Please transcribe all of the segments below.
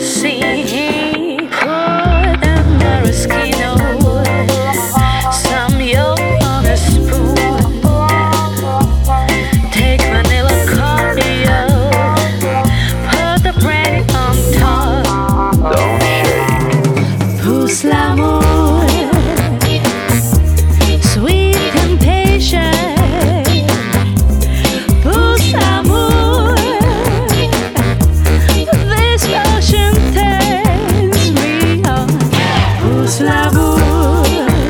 sea. Put a maraschino, some yolk on a spoon. Take vanilla cordial, put the brandy on top. Don't shake. Pousse l'amour, sweet temptation. Pousse l'amour, this ocean turns me on. Pousse l'amour,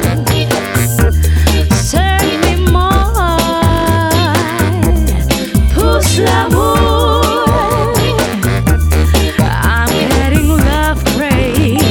serve me more. Pousse l'amour, I'm getting love crazy.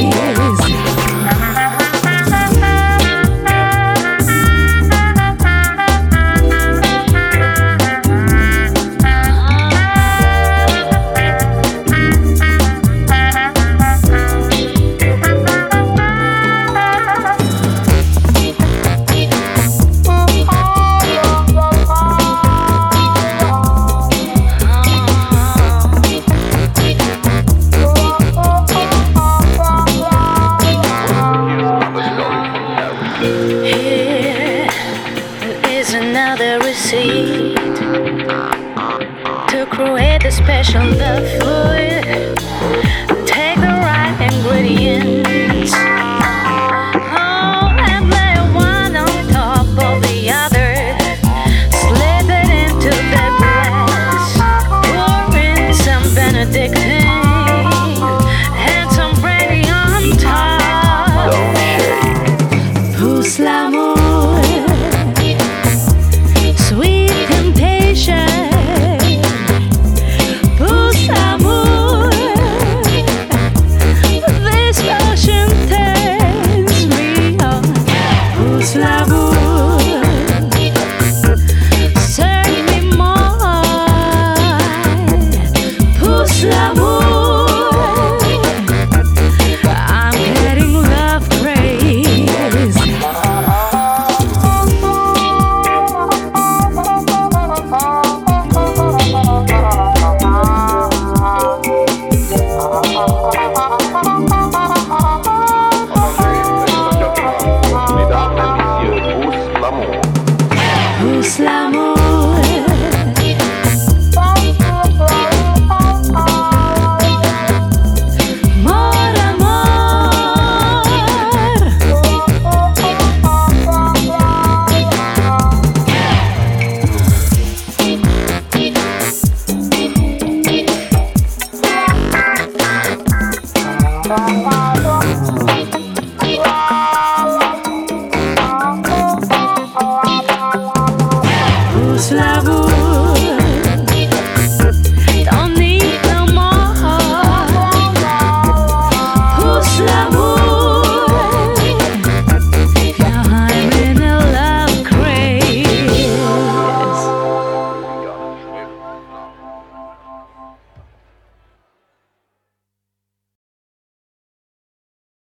Here is another receipt to create the special love food. Take the right ingredients, oh, and lay one on top of the other. Slip it into the glass, pour in some Benedictine and some brandy on top. Don't shake. Pousse l'amour, sweet temptation. Pousse l'amour, this ocean turns me on. Pousse l'amour, serve me more. Pousse l'amour, I'm getting love crazy. Mesdames et messieurs, pousse l'amour. Pousse l'amour, mon amour.